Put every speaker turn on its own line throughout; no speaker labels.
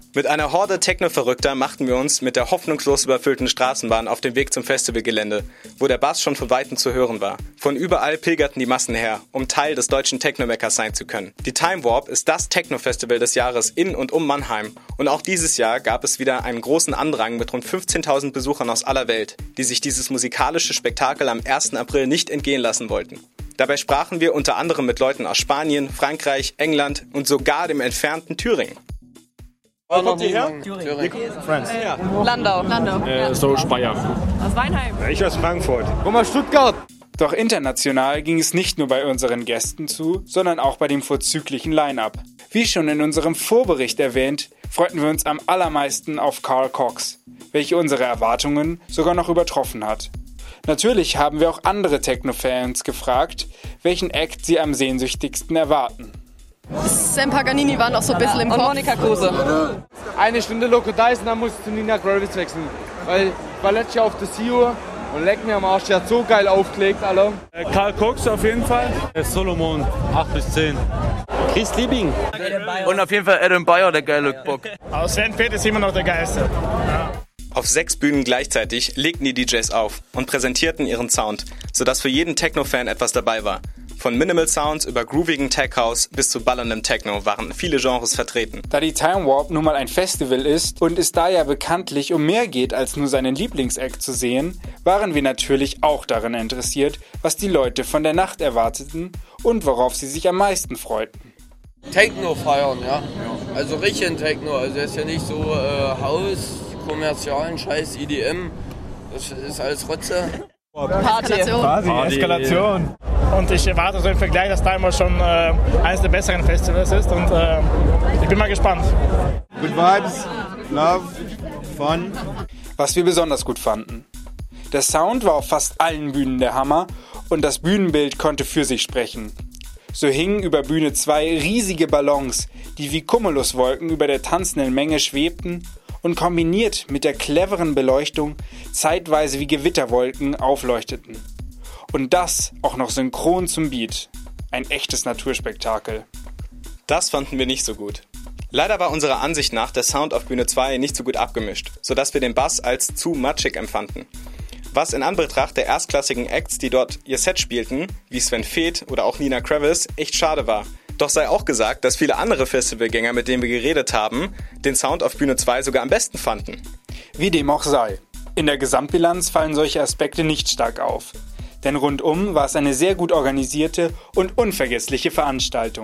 Mit einer Horde Techno-Verrückter machten wir uns mit der hoffnungslos überfüllten Straßenbahn auf den Weg zum Festivalgelände, wo der Bass schon von Weitem zu hören war. Von überall pilgerten die Massen her, um Teil des deutschen Techno-Meckers sein zu können. Die Time Warp ist das Techno-Festival des Jahres in und um Mannheim. Und auch dieses Jahr gab es wieder einen großen Andrang mit rund 15.000 Besuchern aus aller Welt, die sich dieses musikalische Spektakel am 1. April nicht entgehen lassen wollten. Dabei sprachen wir unter anderem mit Leuten aus Spanien, Frankreich, England und sogar dem entfernten Thüringen.
Wo kommt ihr her?
Thüringen.
Friends.
Ja. Landau.
So Speyer.
Aus Weinheim.
Ich aus Frankfurt.
Komm mal Stuttgart.
Doch international ging es nicht nur bei unseren Gästen zu, sondern auch bei dem vorzüglichen Line-Up. Wie schon in unserem Vorbericht erwähnt, freuten wir uns am allermeisten auf Carl Cox, welche unsere Erwartungen sogar noch übertroffen hat. Natürlich haben wir auch andere Techno-Fans gefragt, welchen Act sie am sehnsüchtigsten erwarten.
Sam Paganini war noch so ein bisschen im Kopf. Und Monika Kruse.
1 Stunde Loco Dyson, dann musst du zu Nina Gravis wechseln. Weil ich war letztes Jahr auf der CEO und leck mir am Arsch, der hat so geil aufgelegt, Alter.
Carl Cox auf jeden Fall.
Solomon, 8 bis 10.
Chris Liebing. Und auf jeden Fall Adam Bayer, der geile Bock.
Aber Sven Peth ist immer noch der Geilste. Ja.
Auf 6 Bühnen gleichzeitig legten die DJs auf und präsentierten ihren Sound, sodass für jeden Techno-Fan etwas dabei war. Von Minimal Sounds über groovigen Tech House bis zu ballerndem Techno waren viele Genres vertreten.
Da die Time Warp nun mal ein Festival ist und es da ja bekanntlich um mehr geht, als nur seinen Lieblingsact zu sehen, waren wir natürlich auch daran interessiert, was die Leute von der Nacht erwarteten und worauf sie sich am meisten freuten.
Techno feiern, ja. Also richtigen Techno, also das ist ja nicht so Haus, kommerzialen Scheiß, EDM, das ist alles Rotze.
Party.
Eskalation. Und ich erwarte so im Vergleich, dass Time Warp schon eines der besseren Festivals ist und ich bin mal gespannt.
Good Vibes, Love, Fun.
Was wir besonders gut fanden. Der Sound war auf fast allen Bühnen der Hammer und das Bühnenbild konnte für sich sprechen. So hingen über Bühne 2 riesige Ballons, die wie Cumuluswolken über der tanzenden Menge schwebten und kombiniert mit der cleveren Beleuchtung zeitweise wie Gewitterwolken aufleuchteten. Und das auch noch synchron zum Beat. Ein echtes Naturspektakel.
Das fanden wir nicht so gut. Leider war unserer Ansicht nach der Sound auf Bühne 2 nicht so gut abgemischt, sodass wir den Bass als zu matschig empfanden. Was in Anbetracht der erstklassigen Acts, die dort ihr Set spielten, wie Sven Peth oder auch Nina Kravis, echt schade war. Doch sei auch gesagt, dass viele andere Festivalgänger, mit denen wir geredet haben, den Sound auf Bühne 2 sogar am besten fanden.
Wie dem auch sei. In der Gesamtbilanz fallen solche Aspekte nicht stark auf. Denn rundum war es eine sehr gut organisierte und unvergessliche Veranstaltung.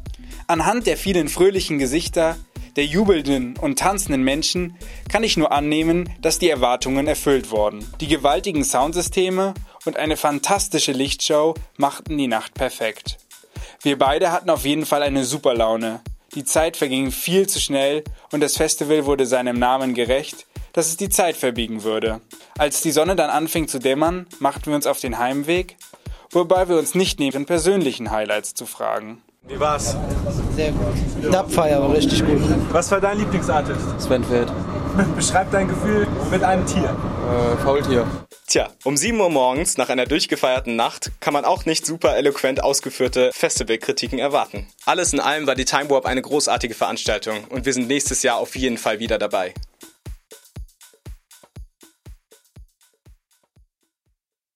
Anhand der vielen fröhlichen Gesichter, der jubelnden und tanzenden Menschen kann ich nur annehmen, dass die Erwartungen erfüllt wurden. Die gewaltigen Soundsysteme und eine fantastische Lichtshow machten die Nacht perfekt. Wir beide hatten auf jeden Fall eine super Laune. Die Zeit verging viel zu schnell und das Festival wurde seinem Namen gerecht, dass es die Zeit verbiegen würde. Als die Sonne dann anfing zu dämmern, machten wir uns auf den Heimweg, wobei wir uns nicht neben den persönlichen Highlights zu fragen.
Wie war's?
Sehr gut. Dubfire war richtig gut.
Was war dein Lieblingsartist?
Sven Peth.
Beschreib dein Gefühl mit einem Tier.
Faultier.
Tja, um 7 Uhr morgens nach einer durchgefeierten Nacht kann man auch nicht super eloquent ausgeführte Festivalkritiken erwarten. Alles in allem war die Time Warp eine großartige Veranstaltung und wir sind nächstes Jahr auf jeden Fall wieder dabei.